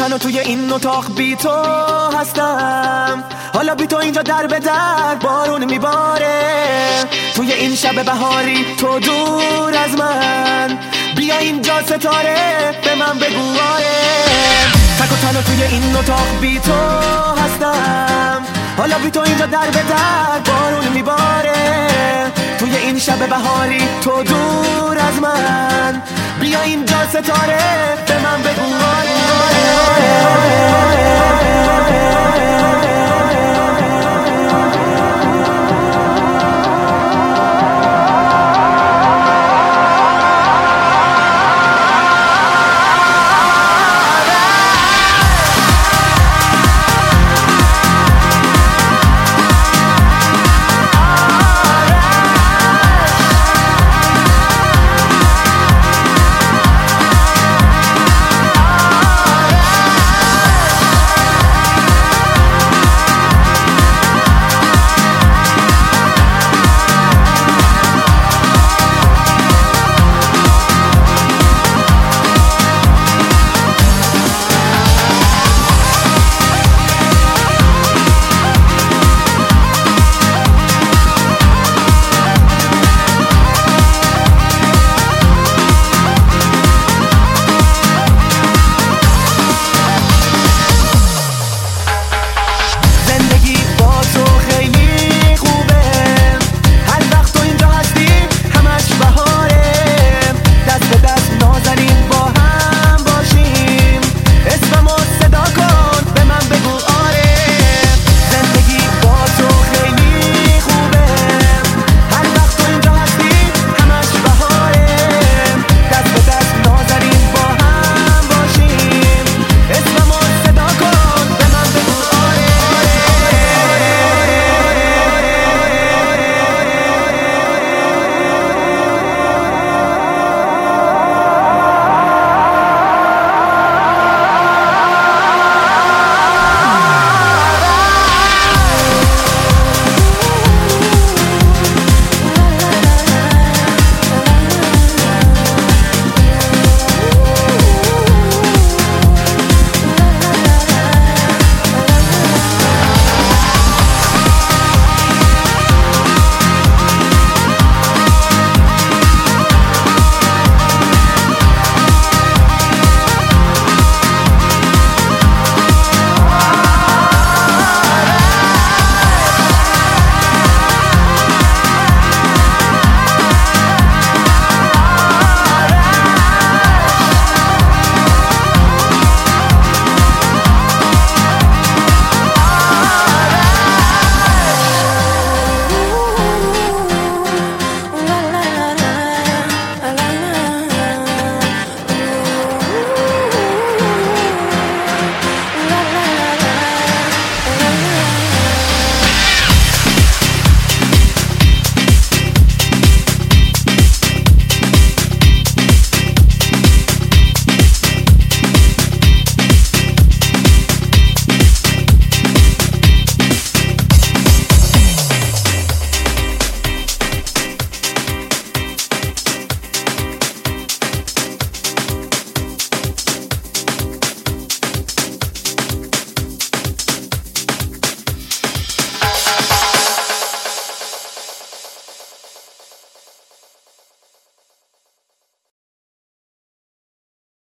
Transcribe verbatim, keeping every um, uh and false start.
تنها توی این اتاق بی تو هستم، حالا بی تو اینجا در به در بارون میباره. توی این شب بهاری تو دور از من، بیا اینجا ستاره به من بگو آره. تک و تنها توی این اتاق بی تو هستم، حالا بی تو اینجا در به در بارون میباره. توی این شب بهاری تو دور از من، بیا اینجا ستاره به من بگو آره.